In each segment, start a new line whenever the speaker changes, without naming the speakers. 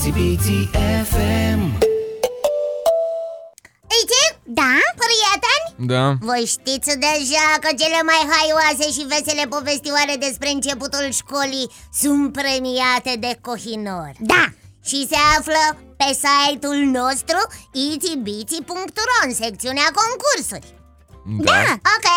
Itsy FM.
Iti?
Da?
Prieteni?
Da.
Voi știți deja că cele mai haioase și vesele povestioare despre începutul școlii sunt premiate de Kohinoor.
Da.
Și se află pe site-ul nostru itsybitsy.ro în secțiunea concursuri.
Da.
Ok,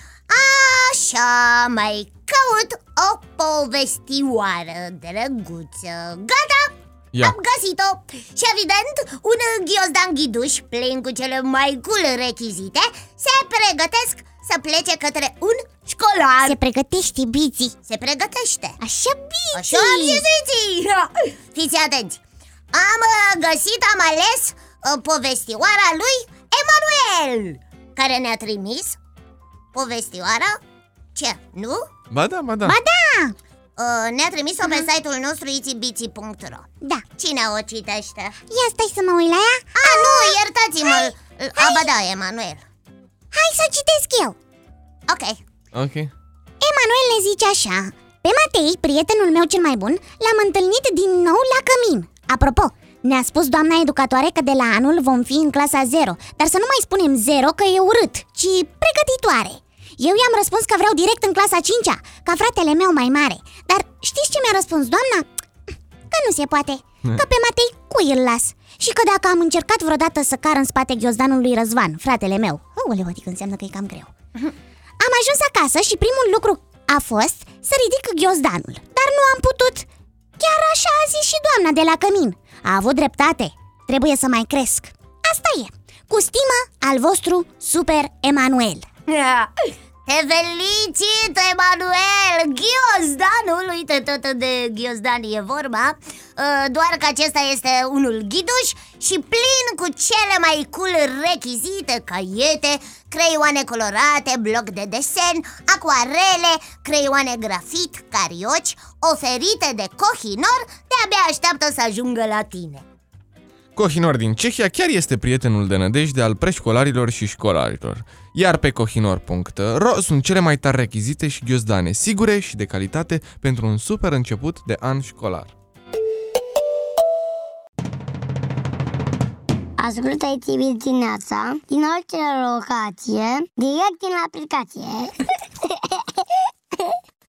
așa, mai caut o povestioară drăguță. Gata?
Ia.
Am găsit-o. Și evident, un ghiozdan ghiduș plin cu cele mai cool rechizite se pregătesc să plece către un școlar.
Se pregătește, Biți.
Se pregătește.
Așa, Biți.
Așa am zis, Biți. Fiți atenți. Am găsit, am ales povestioara lui Emanuel, care ne-a trimis povestioara. Ce? Nu?
Ba da, ba da.
Ba da.
Ne-a trimis-o pe site-ul nostru itsybitsy.ro.
Da.
Cine o citește?
Ia stai să mă uit la ea.
Nu, iertați-mă. Ba da, Emanuel.
Hai să citesc eu.
Ok.
Ok.
Emanuel ne zice așa: pe Matei, prietenul meu cel mai bun, l-am întâlnit din nou la cămin. Apropo, ne-a spus doamna educatoare că de la anul vom fi în clasa 0. Dar să nu mai spunem 0 că e urât, ci pregătitoare. Eu i-am răspuns că vreau direct în clasa 5-a, ca fratele meu mai mare. Dar știți ce mi-a răspuns doamna? Că nu se poate, că pe Matei cui îl las. Și că dacă am încercat vreodată să car în spate ghiozdanul Răzvan, fratele meu. Aoleu, adică înseamnă că e cam greu. Am ajuns acasă și primul lucru a fost să ridic ghiozdanul. Dar nu am putut. Chiar așa a zis și doamna de la cămin. A avut dreptate, trebuie să mai cresc. Asta e, cu stimă, al vostru Super Emanuel.
Te felicit, Emanuel! Ghiozdanul, uite tot de ghiozdan e vorba. Doar că acesta este unul ghiduș și plin cu cele mai cool rechizite: caiete, creioane colorate, bloc de desen, acuarele, creioane grafit, carioci, oferite de Kohinoor. De-abia așteaptă să ajungă la tine.
Kohinoor din Cehia chiar este prietenul de nădejde al preșcolarilor și școlarilor. Iar pe kohinoor.ro sunt cele mai tari rechizite și ghiozdane sigure și de calitate pentru un super început de an școlar.
Ascultă Itsy Bitsy dimineața din orice locație, direct din aplicație.